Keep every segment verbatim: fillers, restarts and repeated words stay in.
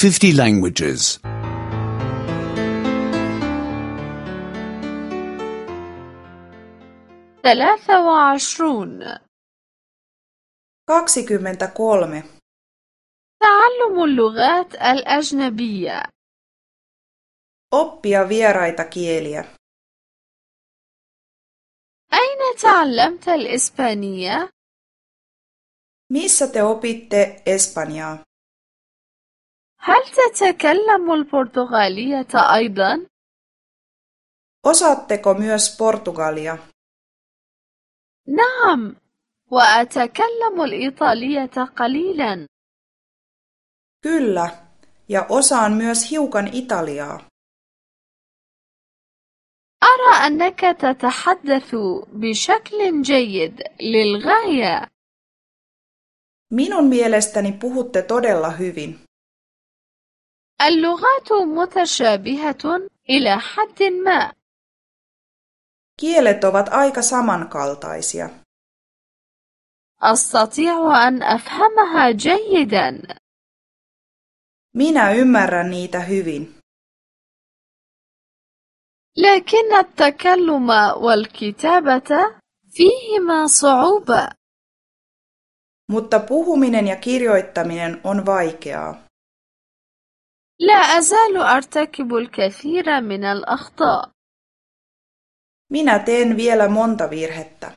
fifty languages. ثلاثة وعشرون. kaksikymmentäkolme. تعلم اللغات الأجنبية. Oppia vieraita kieliä. أين تعلمت الإسبانية؟ Missä te opitte espanjaa? هل تتكلم البرتغالية أيضا؟ Osaatteko myös portugalia? نعم، وأتكلم الإيطالية قليلا. Kyllä, ja osaan myös hiukan italiaa. أرى أنك تتحدث بشكل جيد للغاية. Minun mielestäni puhutte todella hyvin. اللغات متشابهة إلى حد ما. Kielet ovat aika samankaltaisia. أستطيع أن أفهمها جيدا. Minä ymmärrän niitä hyvin. لكن التكلم والكتابة فيهما صعوبة. Mutta puhuminen ja kirjoittaminen on vaikeaa. لا أزال أرتكب الكثير من الأخطاء. Minä teen vielä monta virhettä.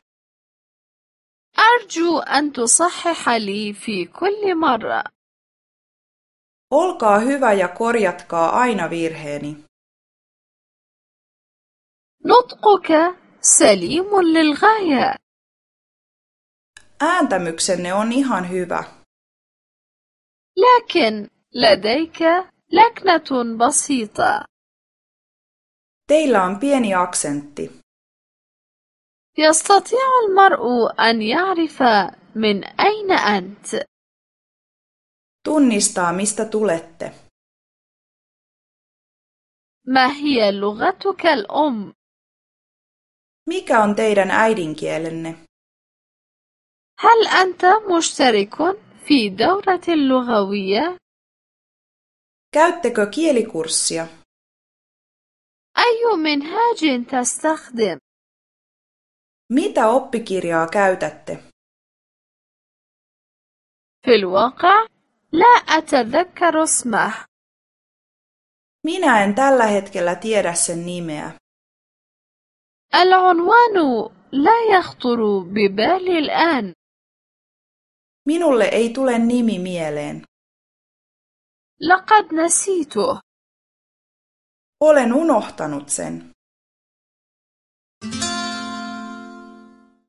أرجو أن تصحح لي في كل مرة. Olkaa hyvä ja korjatkaa aina virheeni. نطقك سليم للغاية. Ääntämyksenne on ihan hyvä. لكن لديك لكنة بسيطة. Teillä on pieni aksentti. يستطيع المرء أن يعرف من أين أنت. Tunnistaa, mistä tulette. ما هي لغتك الأم؟ Mikä on teidän äidinkielenne? هل أنت مشترك في دورة لغوية؟ Käyttekö kielikurssia? أي منهاج تستخدم؟ Mitä oppikirjaa käytätte? في الواقع لا أتذكر اسمه. Minä en tällä hetkellä tiedä sen nimeä. العنوان لا يخطر ببالي الآن. Minulle ei tule nimi mieleen. لقد نسيته. Olen unohtanut sen.